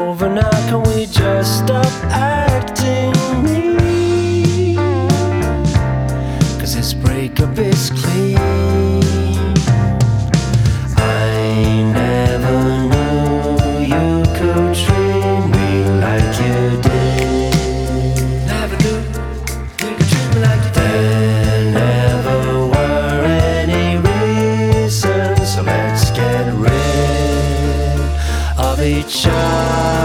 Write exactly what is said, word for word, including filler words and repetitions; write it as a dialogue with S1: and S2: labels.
S1: Over now, can we just stop acting mean? Cause this breakup is clean.